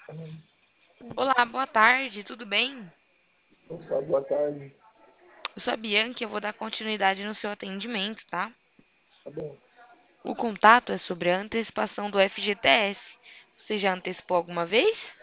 Olá, boa tarde, tudo bem? Opa, boa tarde. Eu sou a Bianca e eu vou dar continuidade no seu atendimento, tá? Tá bom. O contato é sobre a antecipação do FGTS. Você já antecipou alguma vez?